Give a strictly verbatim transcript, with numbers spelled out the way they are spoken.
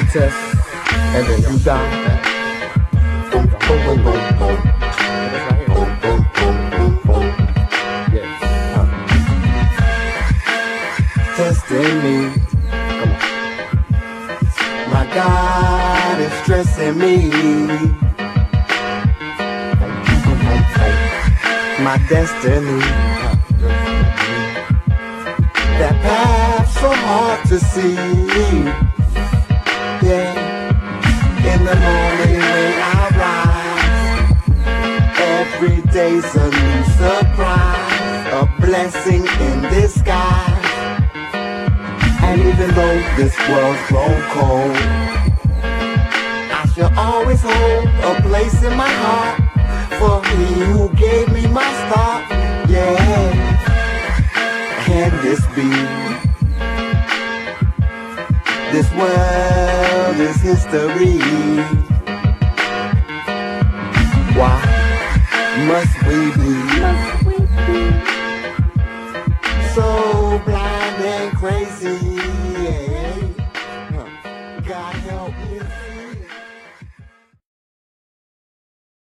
test, and then you die. Boom, boom, boom, boom, boom. Boom, boom, boom, boom, boom. Yeah. Uh. Testing me. Come on. My God is stressing me. My destiny. That path so hard to see. Yeah. In the morning when I rise, every day's a new surprise, a blessing in disguise. And even though this world's grown cold, I shall always hold a place in my heart for He who gave me my start. Yeah. Can this be? This world is history. Why must we be